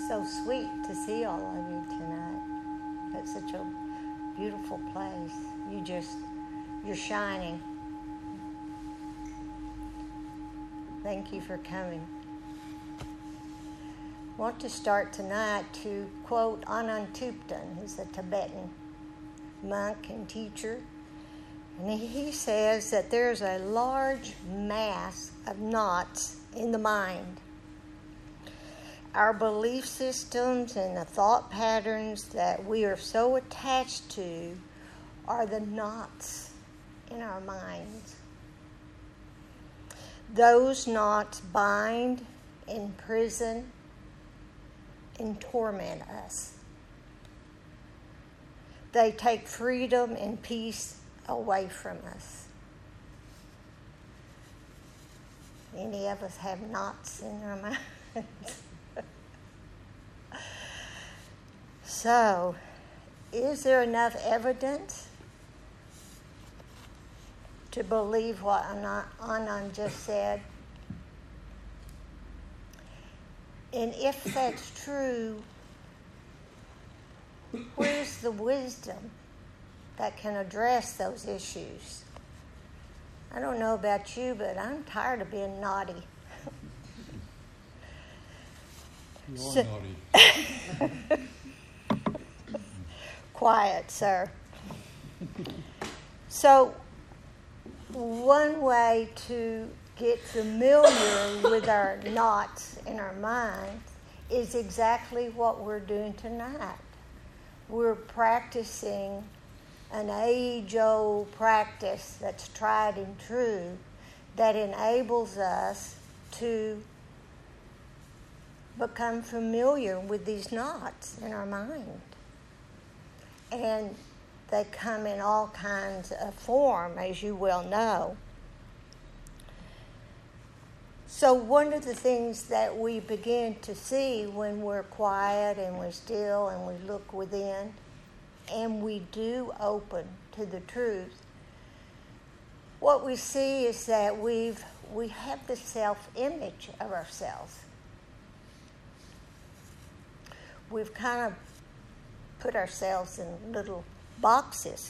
So sweet to see all of you tonight. It's such a beautiful place. You're shining. Thank you for coming. I want to start tonight to quote Anand Thupten, who's a Tibetan monk and teacher. And he says that there's a large mass of knots in the mind. Our belief systems and the thought patterns that we are so attached to are the knots in our minds. Those knots bind, imprison, and torment us. They take freedom and peace away from us. Any of us have knots in our minds? So, is there enough evidence to believe what Anand just said? And if that's true, where's the wisdom that can address those issues? I don't know about you, but I'm tired of being naughty. You are naughty. Quiet, sir. So, one way to get familiar with our knots in our mind is exactly what we're doing tonight. We're practicing an age-old practice that's tried and true that enables us to become familiar with these knots in our mind. And they come in all kinds of form, as you well know. So one of the things that we begin to see when we're quiet and we're still and we look within and we do open to the truth, what we see is that we have the self-image of ourselves. We've kind of put ourselves in little boxes.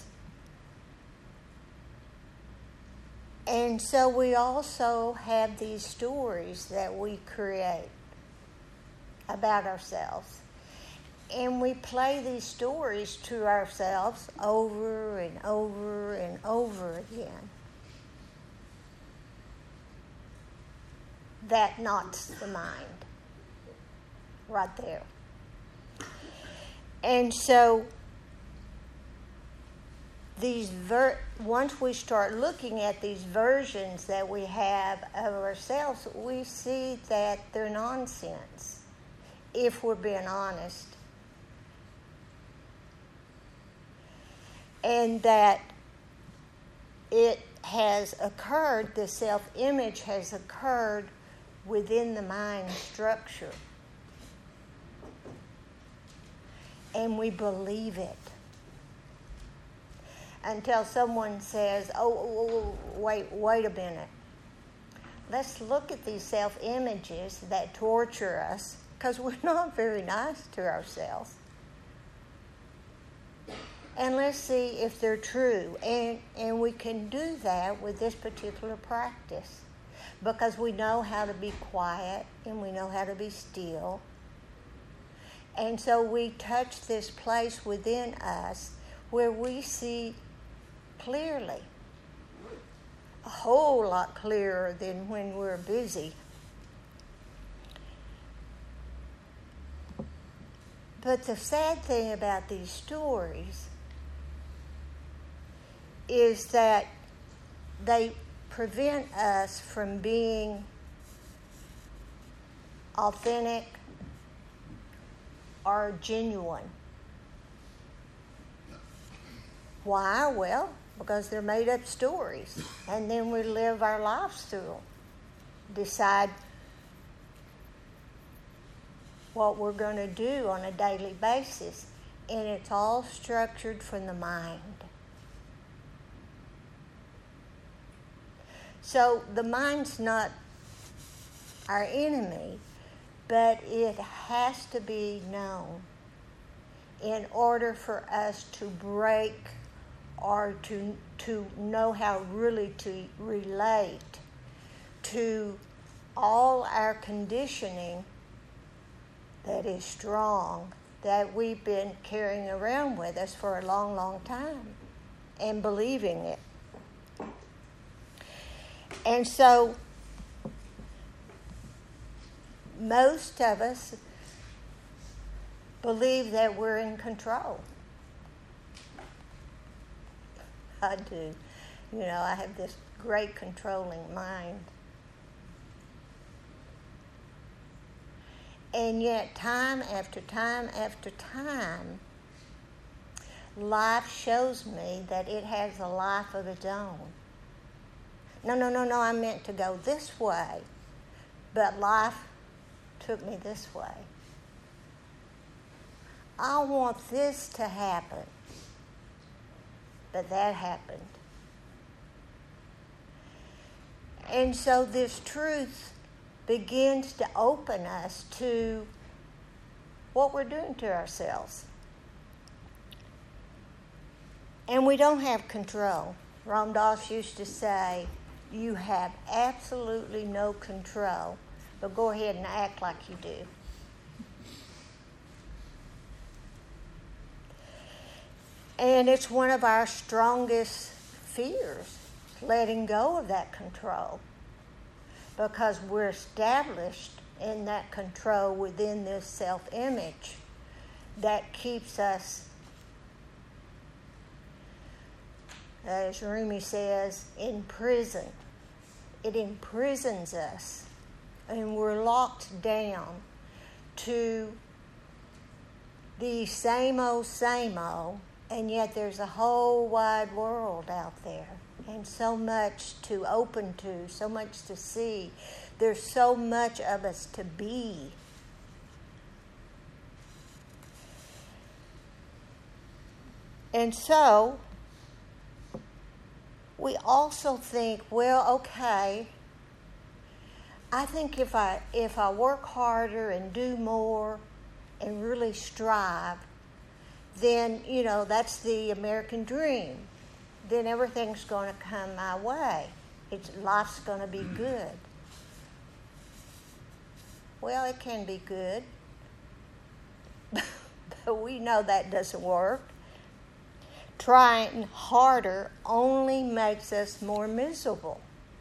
And so we also have these stories that we create about ourselves. And we play these stories to ourselves over and over and over again. That knots the mind right there. And so once we start looking at these versions that we have of ourselves, we see that they're nonsense, if we're being honest. And that it has occurred, the self-image has occurred within the mind structure. And we believe it. Until someone says, wait a minute. Let's look at these self-images that torture us, because we're not very nice to ourselves. And let's see if they're true. And we can do that with this particular practice, because we know how to be quiet and we know how to be still. And so we touch this place within us where we see clearly, a whole lot clearer than when we're busy. But the sad thing about these stories is that they prevent us from being authentic are genuine. Why? Well, because they're made up stories. And then we live our lives through them. Decide what we're going to do on a daily basis. And it's all structured from the mind. So the mind's not our enemy, but it has to be known in order for us to break or to know how really to relate to all our conditioning that is strong, that we've been carrying around with us for a long, long time and believing it. And so most of us believe that we're in control. I do. I have this great controlling mind. And yet, time after time after time, life shows me that it has a life of its own. No, I meant to go this way, but life took me this way. I want this to happen, but that happened. And so this truth begins to open us to what we're doing to ourselves. And we don't have control. Ram Dass used to say, you have absolutely no control, but go ahead and act like you do. And it's one of our strongest fears, letting go of that control, because we're established in that control within this self-image that keeps us, as Rumi says, in prison. It imprisons us, and we're locked down to the same old, and yet there's a whole wide world out there, and so much to open to, so much to see. There's so much of us to be. And so we also think, well, okay, I think if I work harder and do more and really strive, then, that's the American dream. Then everything's going to come my way. Life's going to be good. Well, it can be good, but we know that doesn't work. Trying harder only makes us more miserable.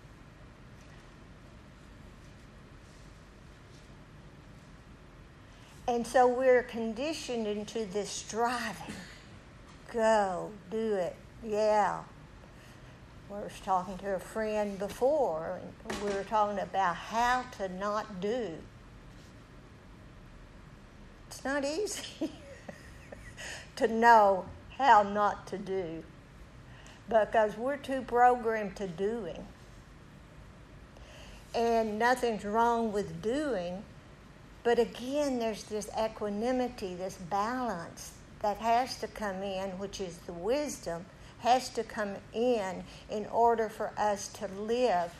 And so we're conditioned into this striving. Go, do it, yeah. We were talking to a friend before, and we were talking about how to not do. It's not easy to know how not to do, because we're too programmed to doing. And nothing's wrong with doing, but again, there's this equanimity, this balance that has to come in, which is the wisdom, has to come in order for us to live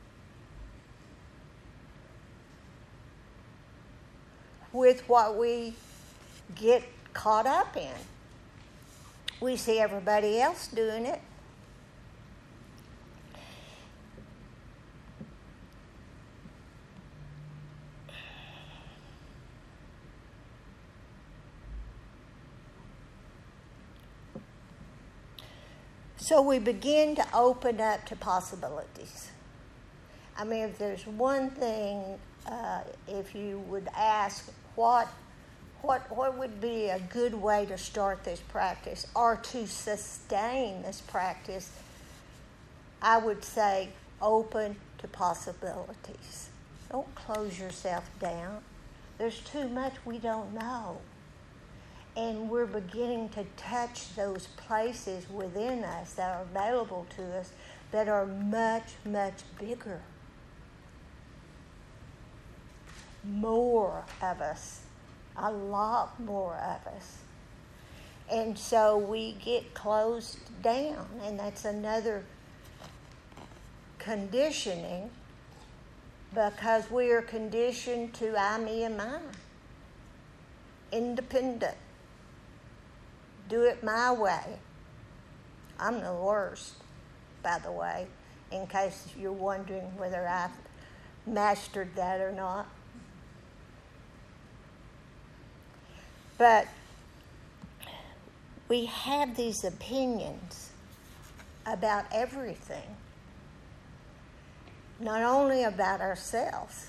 with what we get caught up in. We see everybody else doing it. So we begin to open up to possibilities. I mean, if there's one thing, if you would ask what would be a good way to start this practice or to sustain this practice, I would say open to possibilities. Don't close yourself down. There's too much we don't know. And we're beginning to touch those places within us that are available to us that are much, much bigger. More of us. A lot more of us. And so we get closed down, and that's another conditioning because we are conditioned to I, me, and mine. Independent. Do it my way. I'm the worst, by the way, in case you're wondering whether I've mastered that or not. But we have these opinions about everything, not only about ourselves.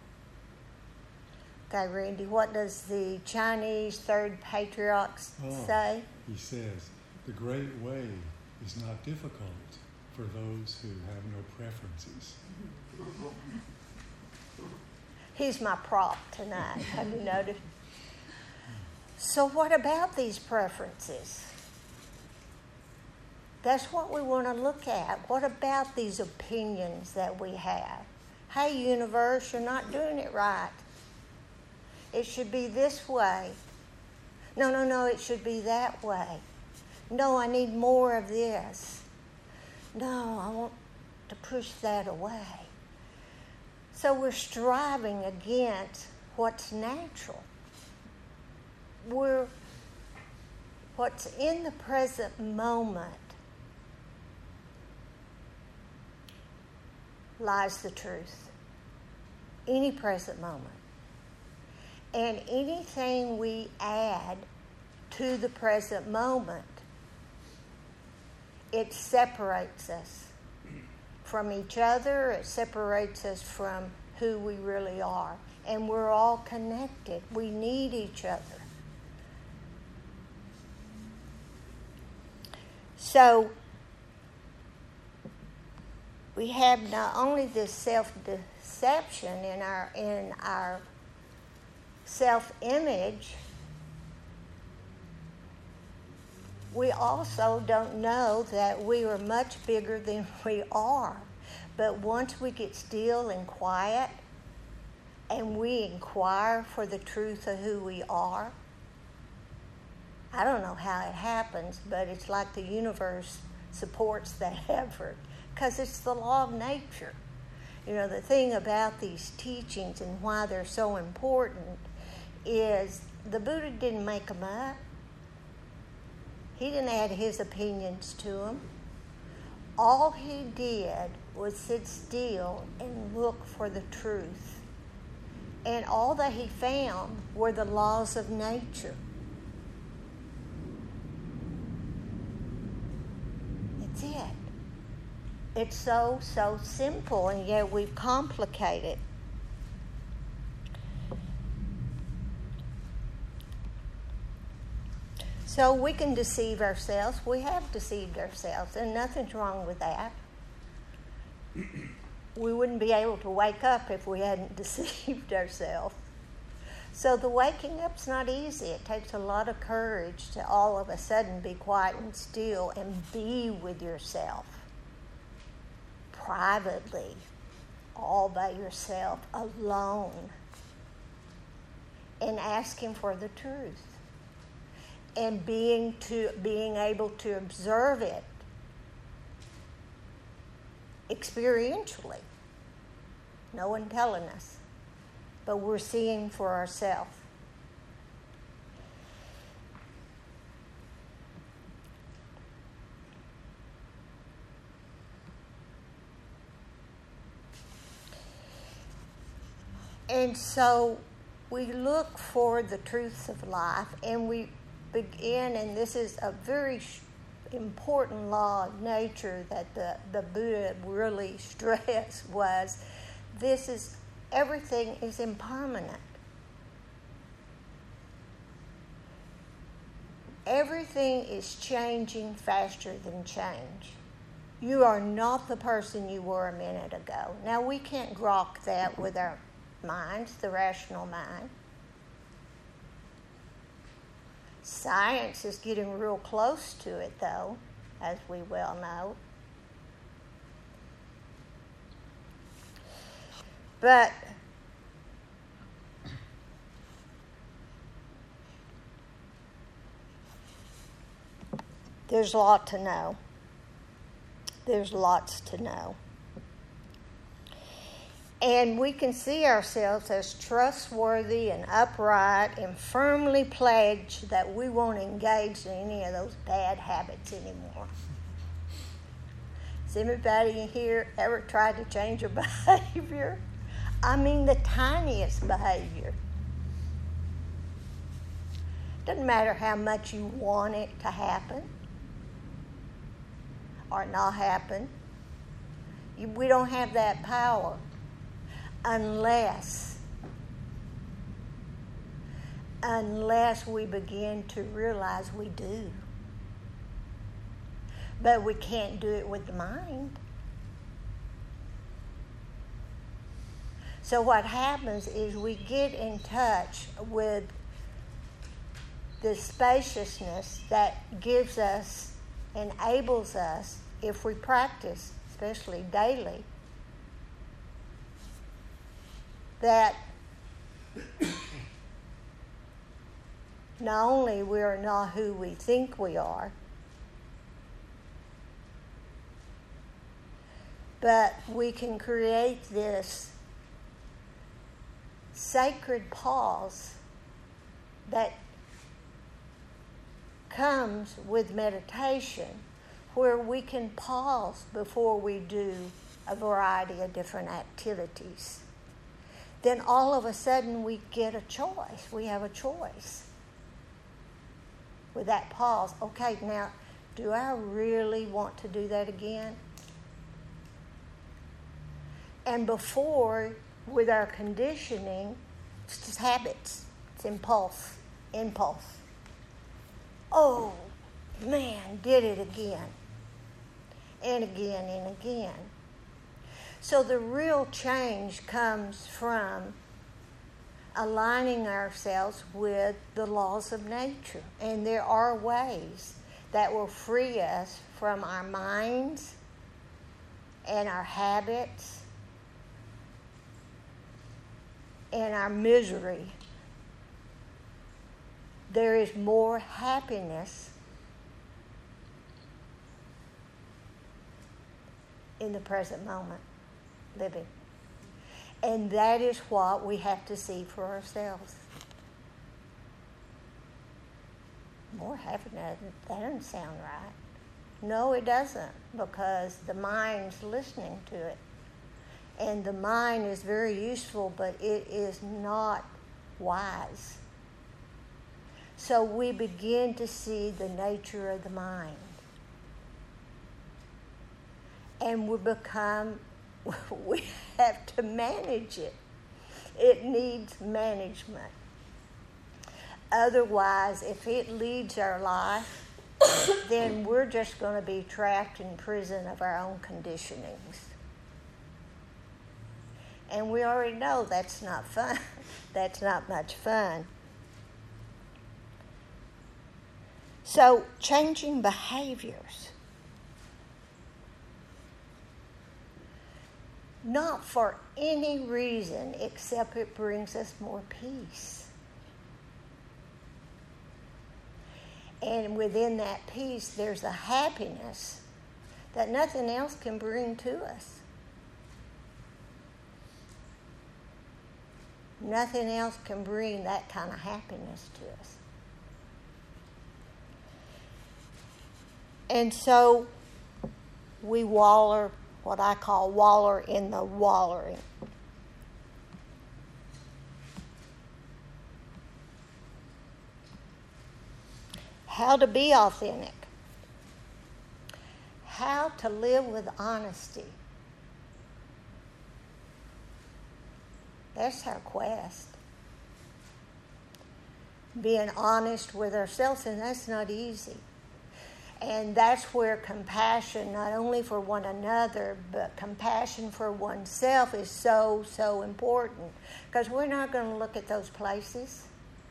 Okay, Randy, what does the Chinese third patriarch say? He says, the great way is not difficult for those who have no preferences. He's my prop tonight, have you noticed? So what about these preferences? That's what we want to look at. What about these opinions that we have? Hey, universe, you're not doing it right. It should be this way. No, it should be that way. No, I need more of this. No, I want to push that away. So we're striving against what's natural. What's in the present moment lies the truth. Any present moment. And anything we add to the present moment, it separates us from each other. It separates us from who we really are. And we're all connected. We need each other. So we have not only this self-deception in our self-image, we also don't know that we are much bigger than we are. But once we get still and quiet and we inquire for the truth of who we are, I don't know how it happens, but it's like the universe supports that effort because it's the law of nature. You know, the thing about these teachings and why they're so important is the Buddha didn't make them up. He didn't add his opinions to them. All he did was sit still and look for the truth. And all that he found were the laws of nature. That's it. It's so simple, and yet we've complicated it. So we can deceive ourselves. We have deceived ourselves, and nothing's wrong with that. We wouldn't be able to wake up if we hadn't deceived ourselves. So the waking up's not easy. It takes a lot of courage to all of a sudden be quiet and still and be with yourself privately, all by yourself, alone, and asking for the truth. And being able to observe it experientially. No one telling us, but we're seeing for ourselves. And so we look for the truths of life, and we begin, and this is a very important law of nature that the Buddha really stressed, was everything is impermanent. Everything is changing faster than change. You are not the person you were a minute ago. Now, we can't grok that with our minds, the rational mind. Science is getting real close to it, though, as we well know. But there's a lot to know. There's lots to know. And we can see ourselves as trustworthy and upright and firmly pledged that we won't engage in any of those bad habits anymore. Has anybody here ever tried to change your behavior? I mean, the tiniest behavior. Doesn't matter how much you want it to happen or not happen. We don't have that power unless we begin to realize we do. But we can't do it with the mind. So what happens is we get in touch with the spaciousness that gives us, enables us, if we practice, especially daily, that not only we're not who we think we are, but we can create this sacred pause that comes with meditation, where we can pause before we do a variety of different activities. Then all of a sudden we get a choice. We have a choice with that pause. Okay, now, do I really want to do that again? And before, with our conditioning, it's just habits. It's impulse. Oh, man, did it again. And again and again. So the real change comes from aligning ourselves with the laws of nature. And there are ways that will free us from our minds and our habits and our misery. There is more happiness in the present moment living. And that is what we have to see for ourselves. More happiness, that doesn't sound right. No, it doesn't, because the mind's listening to it. And the mind is very useful, but it is not wise. So we begin to see the nature of the mind. And we have to manage it. It needs management. Otherwise, if it leads our life, then we're just going to be trapped in prison of our own conditionings. And we already know that's not fun. That's not much fun. So, changing behaviors. Not for any reason except it brings us more peace. And within that peace, there's a happiness that nothing else can bring to us. Nothing else can bring that kind of happiness to us. And so we waller, what I call waller in the wallering. How to be authentic. How to live with honesty. That's our quest. Being honest with ourselves, and that's not easy. And that's where compassion, not only for one another, but compassion for oneself is so, so important. Because we're not going to look at those places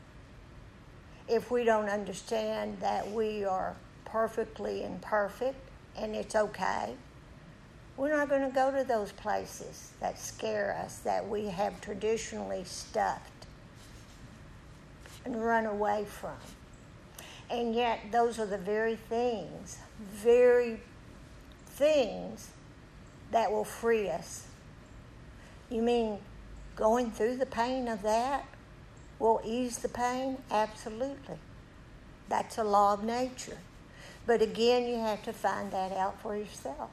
if we don't understand that we are perfectly imperfect and it's okay. We're not going to go to those places that scare us, that we have traditionally stuffed and run away from. And yet those are the very things that will free us. You mean going through the pain of that will ease the pain? Absolutely. That's a law of nature. But again, you have to find that out for yourself.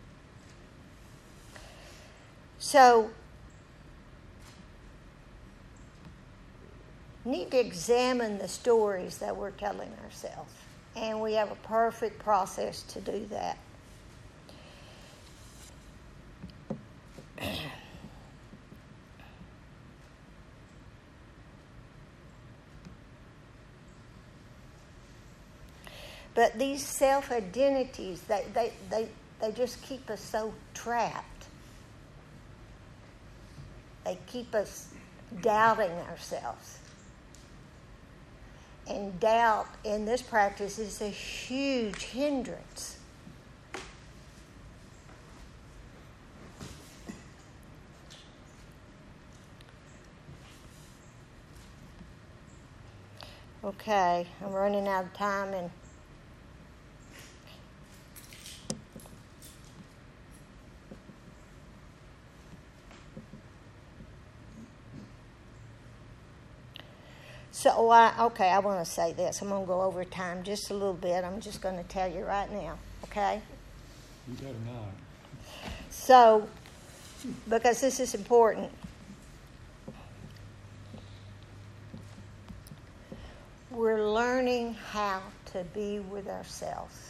So, need to examine the stories that we're telling ourselves. And we have a perfect process to do that. But these self-identities, they just keep us so trapped. They keep us doubting ourselves. And doubt in this practice is a huge hindrance. Okay, I'm running out of time and so I want to say this. I'm going to go over time just a little bit. I'm just going to tell you right now, okay? You better not. So, because this is important. We're learning how to be with ourselves.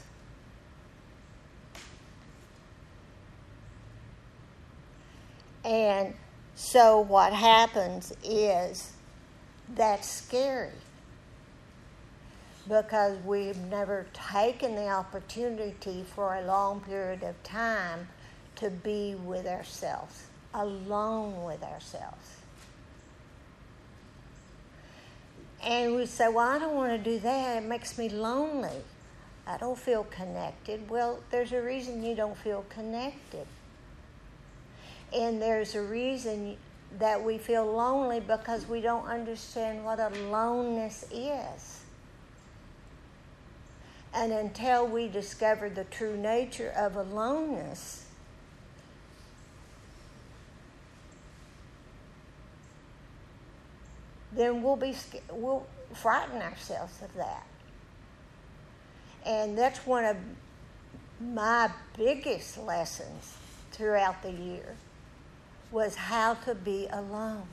And so what happens is that's scary because we've never taken the opportunity for a long period of time to be with ourselves, alone with ourselves. And we say, well, I don't want to do that. It makes me lonely. I don't feel connected. Well, there's a reason you don't feel connected. And there's a reason that we feel lonely because we don't understand what aloneness is. And until we discover the true nature of aloneness, then we'll frighten ourselves of that. And that's one of my biggest lessons throughout the year was how to be alone.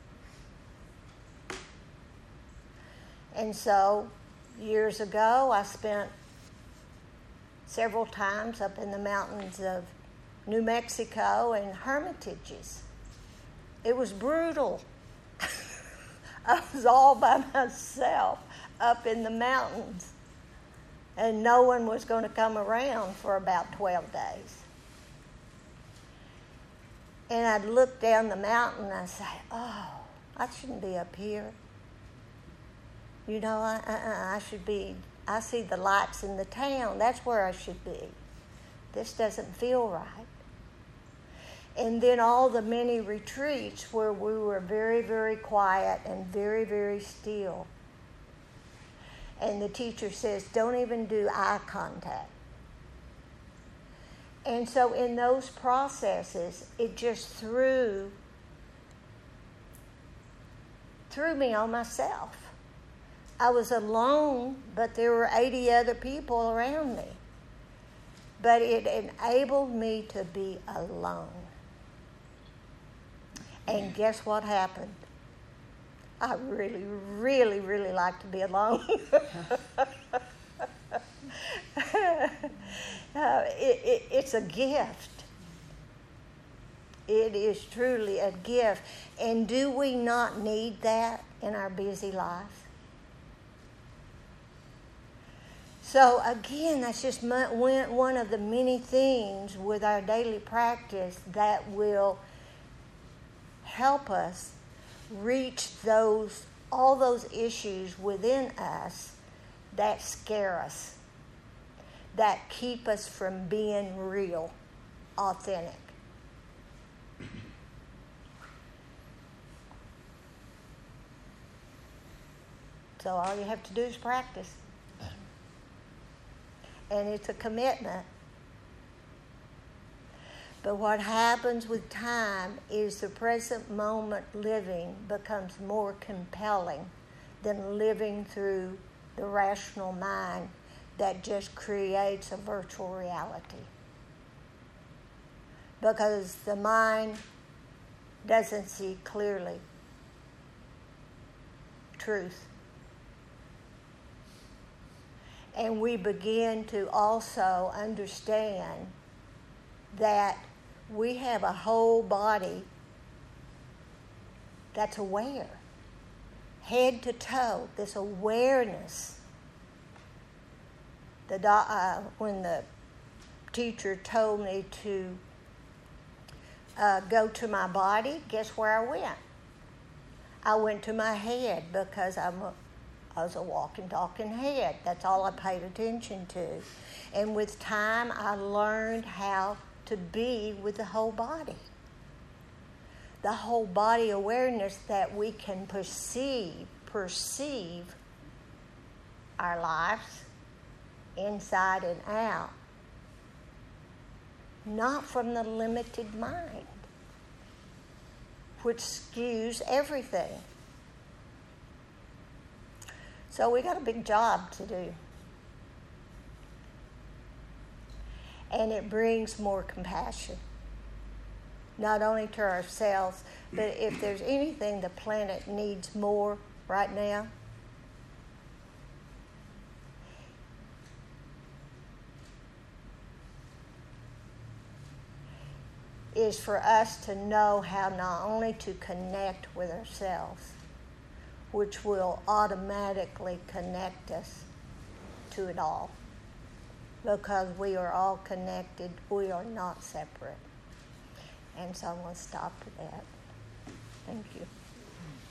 And so, years ago, I spent several times up in the mountains of New Mexico in hermitages. It was brutal. I was all by myself up in the mountains, and no one was going to come around for about 12 days. And I'd look down the mountain and I'd say, oh, I shouldn't be up here. You know, I should be, I see the lights in the town. That's where I should be. This doesn't feel right. And then all the many retreats where we were very, very quiet and very, very still. And the teacher says, don't even do eye contact. And so in those processes, it just threw me on myself. I was alone, but there were 80 other people around me. But it enabled me to be alone. And guess what happened? I really, really, really like to be alone. It's a gift. It is truly a gift. And do we not need that in our busy life? So again, that's just one of the many things with our daily practice that will help us reach all those issues within us that scare us, that keep us from being real, authentic. So all you have to do is practice. And it's a commitment. But what happens with time is the present moment living becomes more compelling than living through the rational mind that just creates a virtual reality. Because the mind doesn't see clearly truth. And we begin to also understand that we have a whole body that's aware, head to toe, this awareness. When the teacher told me to go to my body, guess where I went? I went to my head because I was a walking, talking head. That's all I paid attention to. And with time, I learned how to be with the whole body. The whole body awareness that we can perceive our lives inside and out, not from the limited mind, which skews everything. So we got a big job to do. And it brings more compassion, not only to ourselves, but if there's anything the planet needs more right now, is for us to know how not only to connect with ourselves, which will automatically connect us to it all. Because we are all connected, we are not separate. And so I'm going to stop with that. Thank you.